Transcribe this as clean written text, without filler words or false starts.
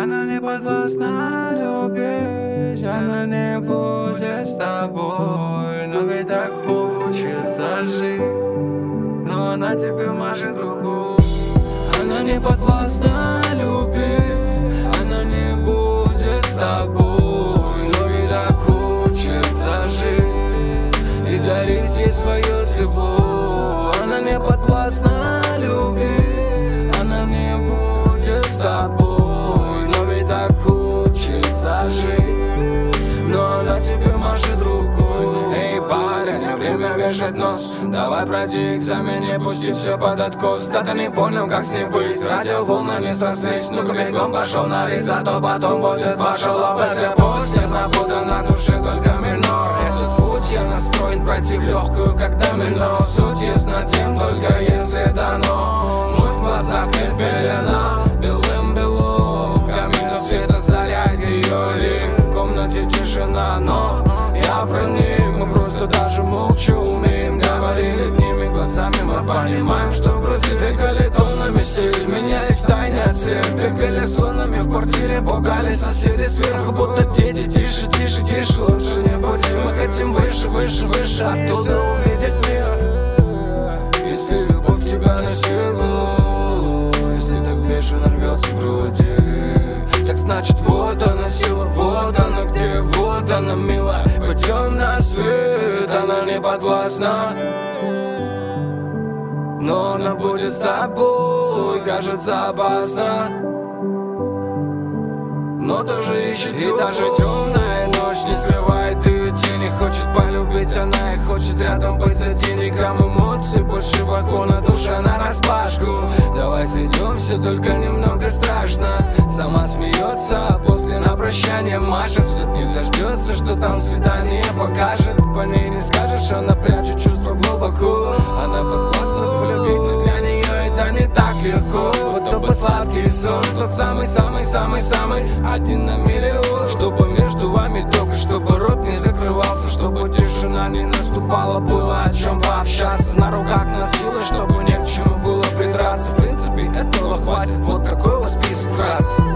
Она не подвластна любить, она не будет с тобой. Но ведь так хочется жить, но она тебе машет рукой. Она не подвластна любить, она не будет с тобой. Но ведь так хочется жить и дарить ей свое тепло. Она не подвластна любить, она не будет с тобой. Но ведь так хочется жить, но она тебе машет рукой. Эй, парень, время вешать нос. Давай пройди экзамен, не пусти все под откос. Да ты не понял, как с ней быть, радиоволны не срослись. Ну-ка бегом пошел на рейс, зато потом будет пошел АВС. Постер на фото, на душе только минор. Этот путь я настроен пройти в легкую, как домино. Суть ясна тем, только если дано. Мы в глазах и пелена, белым бело. Камин света заряд ее лик. В комнате тишина, но я проник. Мы просто даже молча умеем говорить одними глазами. Мы понимаем, что в груди двигали тоннами стиль. Менялись тайны цель, бегали сонами в квартире. Пугали соседи сверху, будто дети. Тише, тише, тише, лучше не будем. Мы хотим выше, выше, выше, оттуда увидеть мир. Если любовь тебя на силу, если так бешено рвется в груди, так значит вот она сила, вот она где, вот она милая. Пойдем на свет, она не подвластна, но она будет с тобой, кажется опасно, но тоже ищет. И даже темная ночь не скрывает ее тени. Хочет полюбить она и хочет рядом быть за денегам. Эмоций больше балкона, душа нараспашку. Давай сойдемся, только немного страшно. Сама смеется, а после на прощание машет. Ждет не дождется, что там свидание покажет. По ней не скажешь, она прячет чувства глубоко. Она подвластна полюбить, но для нее это не так легко. Вот бы сладкий сон, тот самый-самый-самый-самый один на миллион. Чтобы между вами только, чтобы рот не закрывался, чтобы тишина не наступала, было о чем пообщаться. На руках носила, чтобы не к чему было придраться. В принципе, этого хватит, вот такой вот список фраз.